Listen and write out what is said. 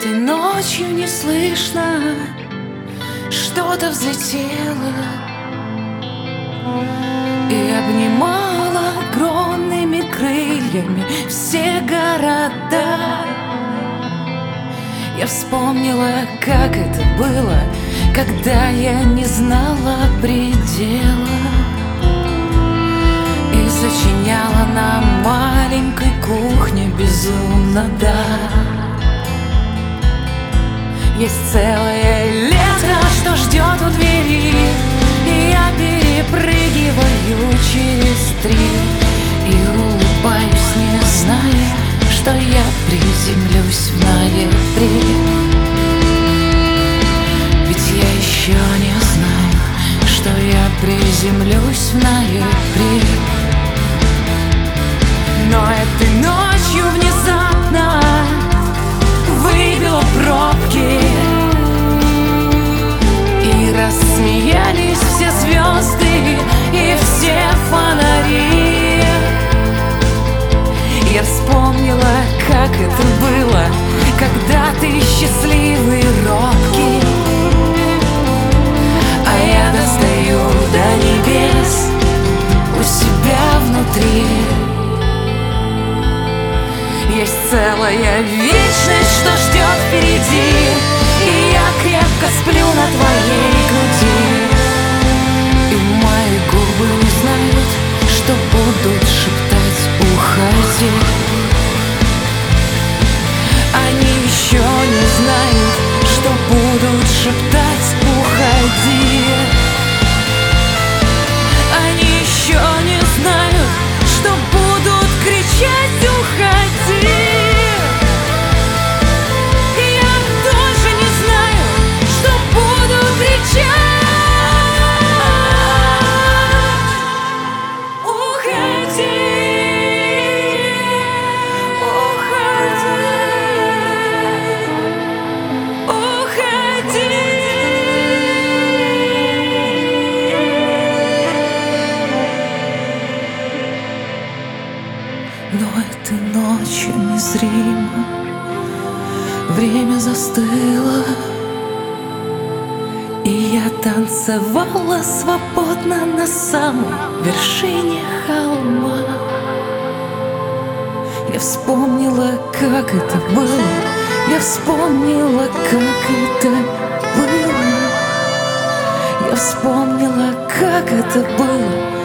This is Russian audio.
этой ночью не слышно, что-то взлетело и обнимало огромными крыльями все города. Я вспомнила, как это было, когда я не знала предела и сочиняла на маленькой кухне безумно, да. Есть целое лето, что ждет у двери, и я перепрыгиваю через 3 и улыбаюсь, не зная, что я приземлюсь в ноябре. Ведь я еще не знаю, что я приземлюсь в ноябре. Но этой ночью внезапно выбило пробки, и рассмеялись все звезды и все фонари. Я вспомнила, как это было, когда ты счастливый и робкий, а я достаю до небес у себя внутри. Есть целая вечность, что ждет впереди, и я крепко сплю на твоей груди. И мои губы не знают, что будут шептать «Уходи». Они еще не знают, что будут шептать «Уходи». Они еще не знают, что будут кричать «Уходи». Я тоже не знаю, что буду кричать «Уходи, уходи, уходи». Но этой ночью незримо время застыло, и я танцевала свободно на самой вершине холма. Я вспомнила, как это было, я вспомнила, как это было. Я вспомнила, как это было,